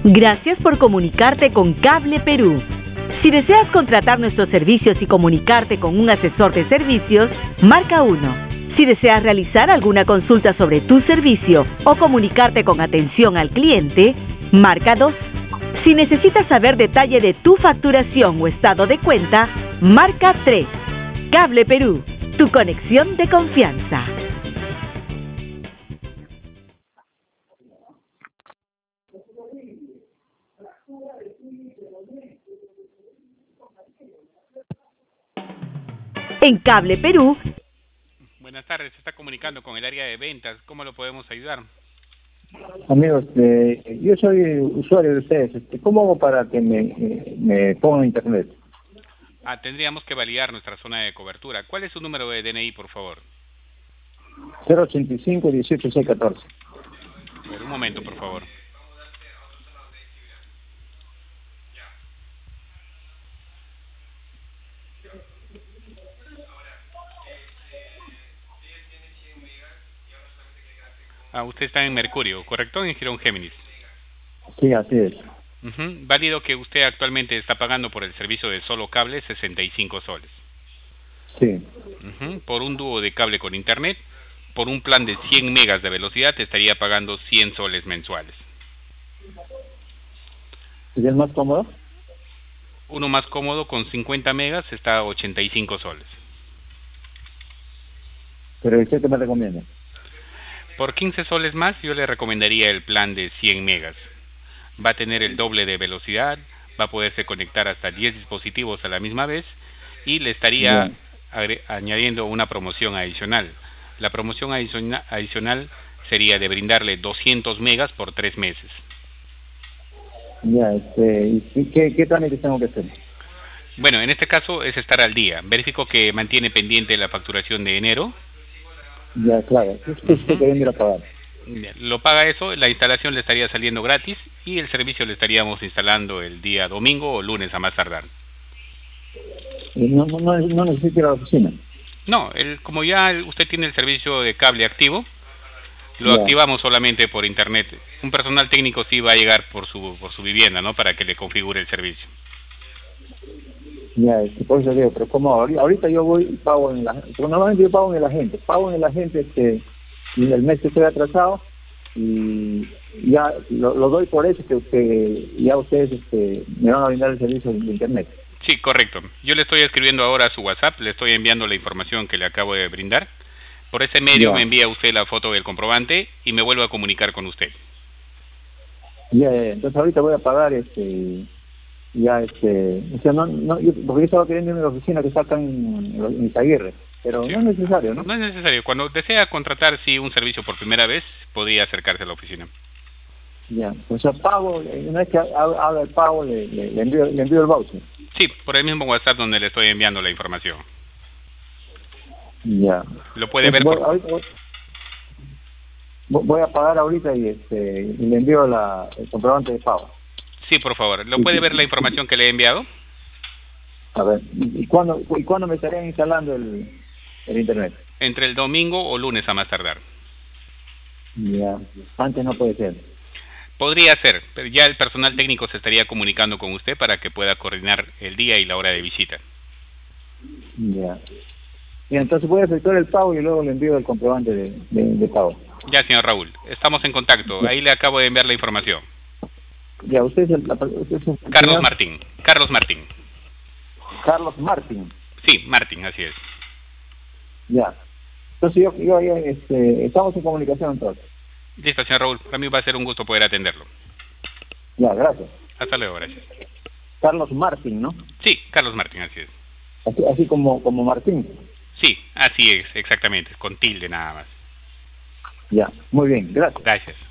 Gracias por comunicarte con Cable Perú. Si deseas contratar nuestros servicios y comunicarte con un asesor de servicios, marca 1. Si deseas realizar alguna consulta sobre tu servicio o comunicarte con atención al cliente, marca 2. Si necesitas saber detalle de tu facturación o estado de cuenta, marca 3. Cable Perú, tu conexión de confianza. En Cable Perú. Buenas tardes, se está comunicando con el área de ventas. ¿Cómo lo podemos ayudar? Amigos, yo soy usuario de ustedes. ¿Cómo hago para que me pongan internet? Tendríamos que validar nuestra zona de cobertura. ¿Cuál es su número de DNI, por favor? 085 18 614. Un momento, por favor. Usted está en Mercurio, ¿correcto? En Girón Géminis. Sí, así es. Válido que usted actualmente está pagando por el servicio de solo cable 65 soles. Sí. Por un dúo de cable con internet, por un plan de 100 megas de velocidad, te estaría pagando 100 soles mensuales. ¿Y el más cómodo? Uno más cómodo con 50 megas está a 85 soles. ¿Pero usted qué me recomienda? Por 15 soles más yo le recomendaría el plan de 100 megas. Va a tener el doble de velocidad, va a poderse conectar hasta 10 dispositivos a la misma vez y le estaría añadiendo una promoción adicional. La promoción adicional sería de brindarle 200 megas por 3 meses. Ya, ¿y qué trámites tengo que hacer? Bueno, en este caso es estar al día. Verifico que mantiene pendiente la facturación de enero. Ya, claro. ¿Qué queriendo ir a pagar? Lo paga eso, la instalación le estaría saliendo gratis y el servicio le estaríamos instalando el día domingo o lunes a más tardar. No necesito ir a la oficina. No, como ya usted tiene el servicio de cable activo, lo activamos solamente por internet. Un personal técnico sí va a llegar por su vivienda, ¿no? Para que le configure el servicio. Ya, por eso digo, pero como ahorita yo voy y pago normalmente yo pago en el agente, y el mes que estoy atrasado y ya lo doy por eso que ya ustedes me van a brindar el servicio de internet. Sí, correcto. Yo le estoy escribiendo ahora a su WhatsApp, le estoy enviando la información que le acabo de brindar. Por ese medio me envía usted la foto del comprobante y me vuelvo a comunicar con usted. Entonces ahorita voy a pagar porque yo estaba queriendo irme a la oficina que está acá en Izaguirre, pero sí. No es necesario, ¿no? No es necesario. Cuando desea contratar un servicio por primera vez, podría acercarse a la oficina. Ya, pues yo pago, una vez que haga el pago, le envío el voucher. Sí, por el mismo WhatsApp donde le estoy enviando la información. Ya. Lo puede ver voy a pagar ahorita y le envío el comprobante de pago. Sí, por favor. ¿Lo puede ver la información que le he enviado? A ver, ¿y cuándo me estarían instalando el internet? Entre el domingo o lunes a más tardar. Ya, antes no puede ser. Podría ser, pero ya el personal técnico se estaría comunicando con usted para que pueda coordinar el día y la hora de visita. Ya. Y entonces voy a efectuar el pago y luego le envío el comprobante de pago. Ya, señor Raúl, estamos en contacto. Ahí le acabo de enviar la información. Ya, usted es Carlos Martín. Carlos Martín. Carlos Martín. Sí, Martín, así es. Ya. Entonces yo estamos en comunicación entonces. Listo, señor Raúl. Para mí va a ser un gusto poder atenderlo. Ya, gracias. Hasta luego, gracias. Carlos Martín, ¿no? Sí, Carlos Martín, así es. Así como Martín. Sí, así es, exactamente, con tilde nada más. Ya, muy bien, gracias. Gracias.